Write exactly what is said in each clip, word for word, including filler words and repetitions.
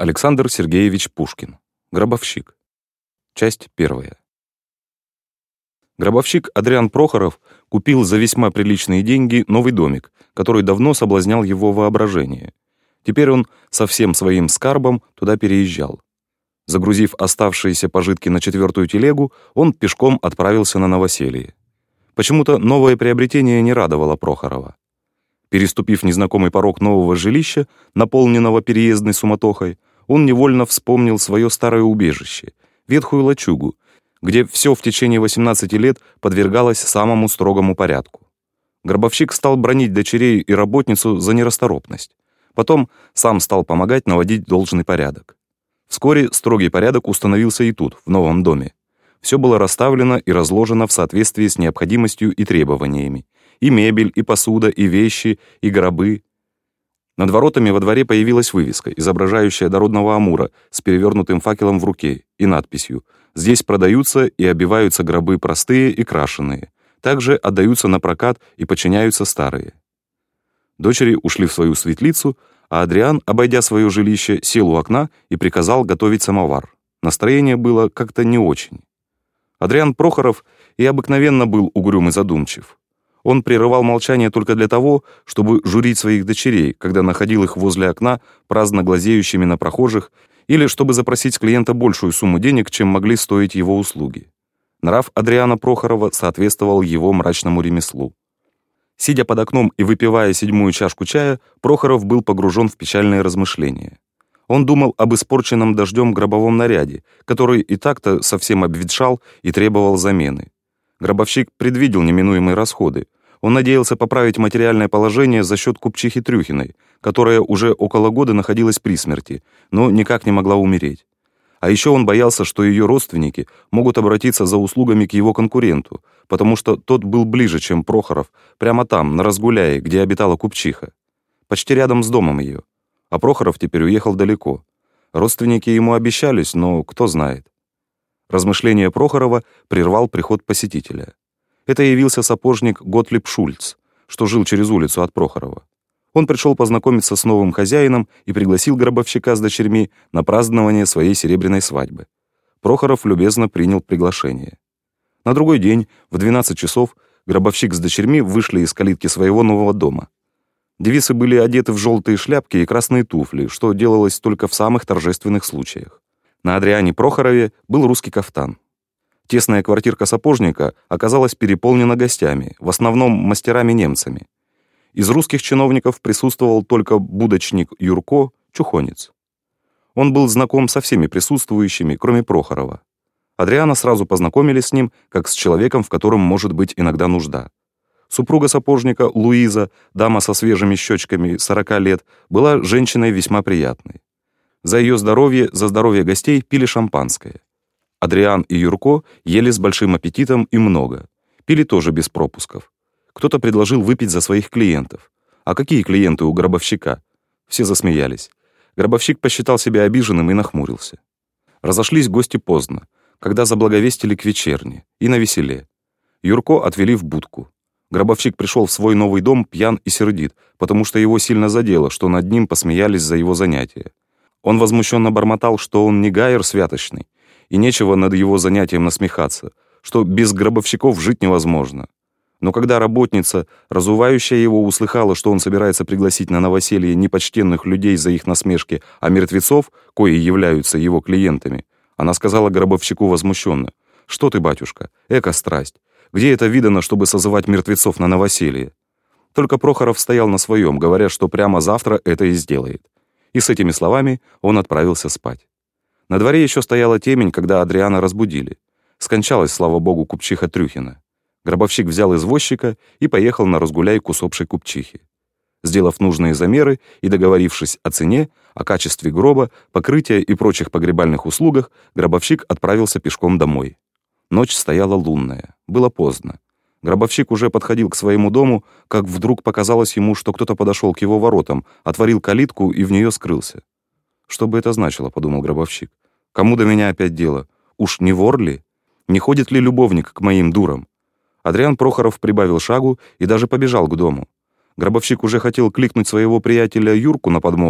Александр Сергеевич Пушкин. Гробовщик. Часть первая. Гробовщик Адриан Прохоров купил за весьма приличные деньги новый домик, который давно соблазнял его воображение. Теперь он со всем своим скарбом туда переезжал. Загрузив оставшиеся пожитки на четвертую телегу, он пешком отправился на новоселье. Почему-то новое приобретение не радовало Прохорова. Переступив незнакомый порог нового жилища, наполненного переездной суматохой, он невольно вспомнил свое старое убежище, ветхую лачугу, где все в течение восемнадцати лет подвергалось самому строгому порядку. Гробовщик стал бранить дочерей и работницу за нерасторопность. Потом сам стал помогать наводить должный порядок. Вскоре строгий порядок установился и тут, в новом доме. Все было расставлено и разложено в соответствии с необходимостью и требованиями. И мебель, и посуда, и вещи, и гробы. Над воротами во дворе появилась вывеска, изображающая дородного амура с перевернутым факелом в руке и надписью: «Здесь продаются и обиваются гробы простые и крашеные. Также отдаются на прокат и подчиняются старые». Дочери ушли в свою светлицу, а Адриан, обойдя свое жилище, сел у окна и приказал готовить самовар. Настроение было как-то не очень. Адриан Прохоров и обыкновенно был угрюм и задумчив. Он прерывал молчание только для того, чтобы журить своих дочерей, когда находил их возле окна, праздно глазеющими на прохожих, или чтобы запросить с клиента большую сумму денег, чем могли стоить его услуги. Нрав Адриана Прохорова соответствовал его мрачному ремеслу. Сидя под окном и выпивая седьмую чашку чая, Прохоров был погружен в печальные размышления. Он думал об испорченном дождем гробовом наряде, который и так-то совсем обветшал и требовал замены. Гробовщик предвидел неминуемые расходы. Он надеялся поправить материальное положение за счет купчихи Трюхиной, которая уже около года находилась при смерти, но никак не могла умереть. А еще он боялся, что ее родственники могут обратиться за услугами к его конкуренту, потому что тот был ближе, чем Прохоров, прямо там, на Разгуляе, где обитала купчиха. Почти рядом с домом ее. А Прохоров теперь уехал далеко. Родственники ему обещались, но кто знает. Размышление Прохорова прервал приход посетителя. Это явился сапожник Готлиб Шульц, что жил через улицу от Прохорова. Он пришел познакомиться с новым хозяином и пригласил гробовщика с дочерьми на празднование своей серебряной свадьбы. Прохоров любезно принял приглашение. На другой день, в двенадцать часов, гробовщик с дочерьми вышли из калитки своего нового дома. Девицы были одеты в желтые шляпки и красные туфли, что делалось только в самых торжественных случаях. На Адриане Прохорове был русский кафтан. Тесная квартирка сапожника оказалась переполнена гостями, в основном мастерами-немцами. Из русских чиновников присутствовал только будочник Юрко, чухонец. Он был знаком со всеми присутствующими, кроме Прохорова. Адриана сразу познакомили с ним, как с человеком, в котором может быть иногда нужда. Супруга сапожника Луиза, дама со свежими щечками, сорока лет, была женщиной весьма приятной. За ее здоровье, за здоровье гостей пили шампанское. Адриан и Юрко ели с большим аппетитом и много. Пили тоже без пропусков. Кто-то предложил выпить за своих клиентов. А какие клиенты у гробовщика? Все засмеялись. Гробовщик посчитал себя обиженным и нахмурился. Разошлись гости поздно, когда заблаговестили к вечерне, и навеселе. Юрко отвели в будку. Гробовщик пришел в свой новый дом пьян и сердит, потому что его сильно задело, что над ним посмеялись за его занятия. Он возмущенно бормотал, что он не гаер святочный, и нечего над его занятием насмехаться, что без гробовщиков жить невозможно. Но когда работница, разувающая его, услыхала, что он собирается пригласить на новоселье не почтенных людей за их насмешки, а мертвецов, кои являются его клиентами, она сказала гробовщику возмущенно: «Что ты, батюшка, эко страсть! Где это видано, чтобы созывать мертвецов на новоселье?» Только Прохоров стоял на своем, говоря, что прямо завтра это и сделает. И с этими словами он отправился спать. На дворе еще стояла темень, когда Адриана разбудили. Скончалась, слава богу, купчиха Трюхина. Гробовщик взял извозчика и поехал на Разгуляй к усопшей купчихе. Сделав нужные замеры и договорившись о цене, о качестве гроба, покрытия и прочих погребальных услугах, гробовщик отправился пешком домой. Ночь стояла лунная, было поздно. Гробовщик уже подходил к своему дому, как вдруг показалось ему, что кто-то подошел к его воротам, отворил калитку и в нее скрылся. «Что бы это значило?» — подумал гробовщик. «Кому до меня опять дело? Уж не вор ли? Не ходит ли любовник к моим дурам?» Адриан Прохоров прибавил шагу и даже побежал к дому. Гробовщик уже хотел кликнуть своего приятеля Юрку на подмогу,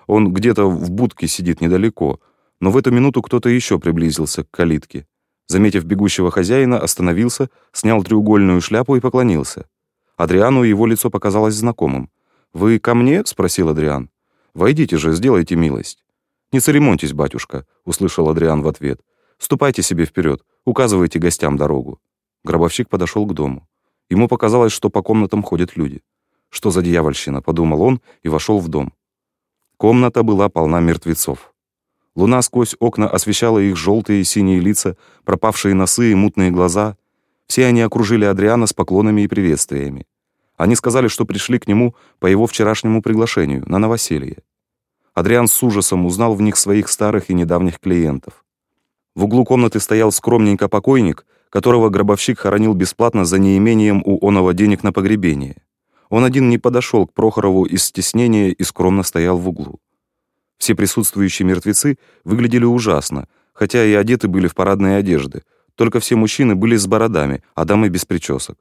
Он где-то в будке сидит недалеко, но в эту минуту кто-то еще приблизился к калитке. Заметив бегущего хозяина, остановился, снял треугольную шляпу и поклонился. Адриану его лицо показалось знакомым. «Вы ко мне?» — спросил Адриан. «Войдите же, сделайте милость». «Не церемоньтесь, батюшка», — услышал Адриан в ответ. «Ступайте себе вперед, указывайте гостям дорогу». Гробовщик подошел к дому. Ему показалось, что по комнатам ходят люди. «Что за дьявольщина?» — подумал он и вошел в дом. Комната была полна мертвецов. Луна сквозь окна освещала их желтые и синие лица, пропавшие носы и мутные глаза. Все они окружили Адриана с поклонами и приветствиями. Они сказали, что пришли к нему по его вчерашнему приглашению на новоселье. Адриан с ужасом узнал в них своих старых и недавних клиентов. В углу комнаты стоял скромненько покойник, которого гробовщик хоронил бесплатно за неимением у оного денег на погребение. Он один не подошел к Прохорову из стеснения и скромно стоял в углу. Все присутствующие мертвецы выглядели ужасно, хотя и одеты были в парадные одежды, только все мужчины были с бородами, а дамы без причесок.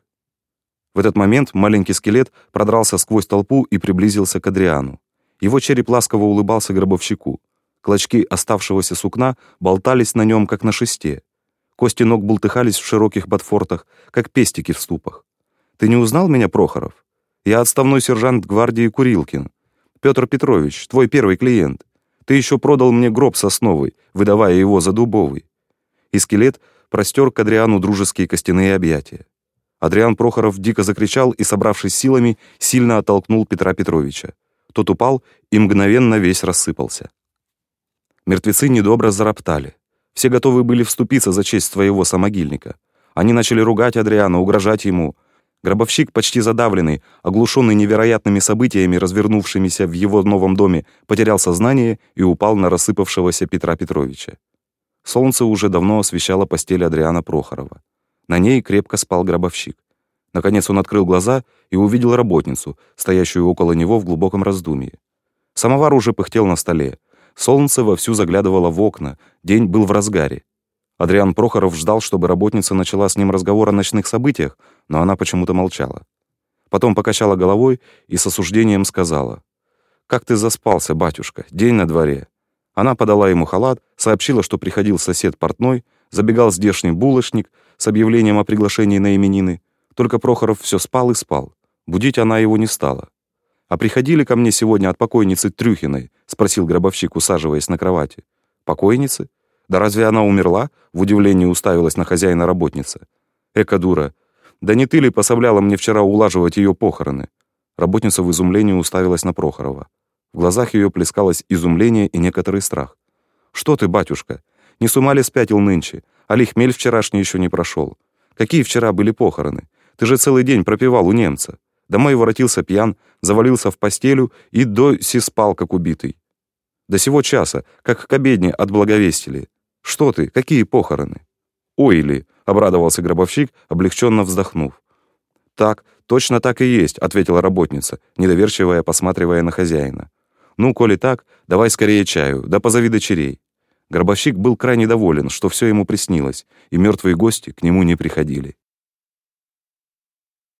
В этот момент маленький скелет продрался сквозь толпу и приблизился к Адриану. Его череп ласково улыбался гробовщику. Клочки оставшегося сукна болтались на нем, как на шесте. Кости ног бултыхались в широких ботфортах, как пестики в ступах. «Ты не узнал меня, Прохоров? Я отставной сержант гвардии Курилкин. Петр Петрович, твой первый клиент. Ты еще продал мне гроб сосновый, выдавая его за дубовый». И скелет простер к Адриану дружеские костяные объятия. Адриан Прохоров дико закричал и, собравшись силами, сильно оттолкнул Петра Петровича. Тот упал и мгновенно весь рассыпался. Мертвецы недобро зароптали. Все готовы были вступиться за честь своего самогильника. Они начали ругать Адриана, угрожать ему. Гробовщик, почти задавленный, оглушенный невероятными событиями, развернувшимися в его новом доме, потерял сознание и упал на рассыпавшегося Петра Петровича. Солнце уже давно освещало постель Адриана Прохорова. На ней крепко спал гробовщик. Наконец он открыл глаза и увидел работницу, стоящую около него в глубоком раздумье. Самовар уже пыхтел на столе. Солнце вовсю заглядывало в окна, день был в разгаре. Адриан Прохоров ждал, чтобы работница начала с ним разговор о ночных событиях, но она почему-то молчала. Потом покачала головой и с осуждением сказала: «Как ты заспался, батюшка, день на дворе». Она подала ему халат, сообщила, что приходил сосед портной, забегал здешний булочник с объявлением о приглашении на именины. Только Прохоров все спал и спал. Будить она его не стала. «А приходили ко мне сегодня от покойницы Трюхиной?» — спросил гробовщик, усаживаясь на кровати. «Покойницы? Да разве она умерла?» — в удивлении уставилась на хозяина работница. «Эка дура! Да не ты ли пособляла мне вчера улаживать ее похороны?» Работница в изумлении уставилась на Прохорова. В глазах ее плескалось изумление и некоторый страх. «Что ты, батюшка? Не с ума ли спятил нынче? Али хмель вчерашний еще не прошел? Какие вчера были похороны? Ты же целый день пропевал у немца. Домой воротился пьян, завалился в постелю и до си спал, как убитый. До сего часа, как к обедне отблаговестили. Что ты, какие похороны?» «Ой ли!» — обрадовался гробовщик, облегченно вздохнув. «Так, точно так и есть», — ответила работница, недоверчивая, посматривая на хозяина. «Ну, коли так, давай скорее чаю, да позови дочерей». Гробовщик был крайне доволен, что все ему приснилось, и мертвые гости к нему не приходили.